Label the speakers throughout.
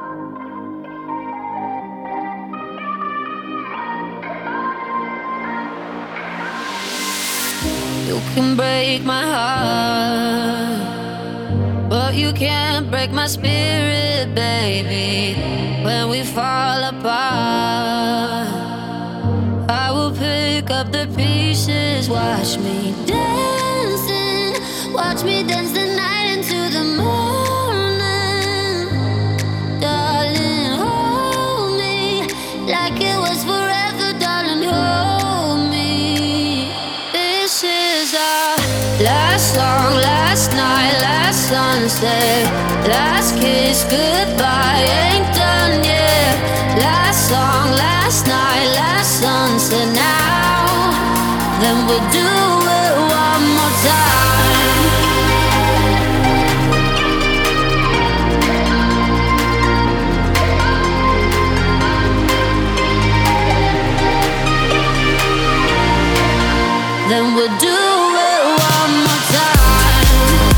Speaker 1: You can break my heart, but you can't break my spirit, baby. When we fall apart, I will pick up the pieces. Watch me dancing, watch me dance the night into the morning. Darling, hold me like it was forever, darling, hold me. This is our last song, last night, last sunset, last kiss, goodbye, ain't done yet. Last song, last night, last sunset. Now, then we'll do it one more time. Then we'll do it one more time.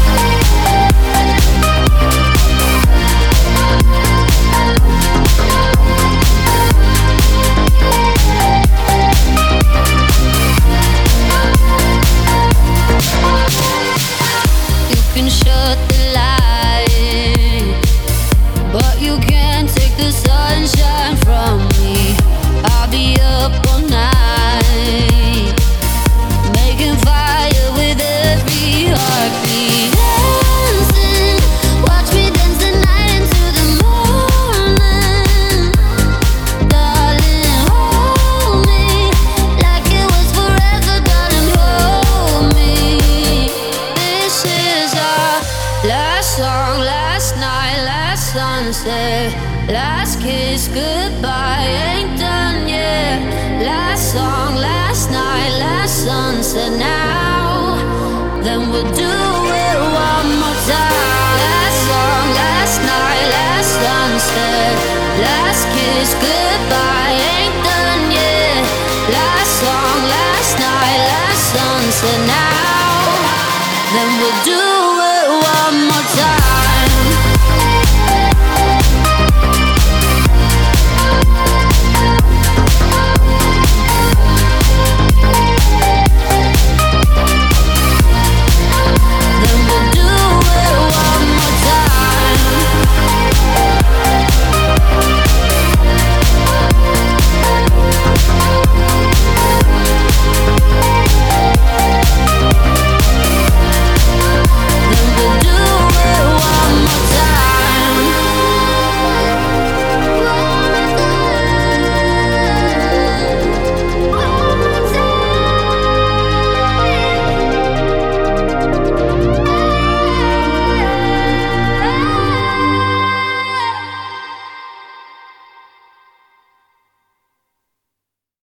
Speaker 1: You can shut the light, but you can't take the sunshine from me. I'll be up all night, making fire with every heartbeat. Dancing, watch me dance the night into the morning. Darling, hold me like it was forever, darling, hold me. This is our last song, last night, last sunset, last kiss, goodbye, ain't done yet. Last song, last night, last sunset. Now, then we'll do it one more time.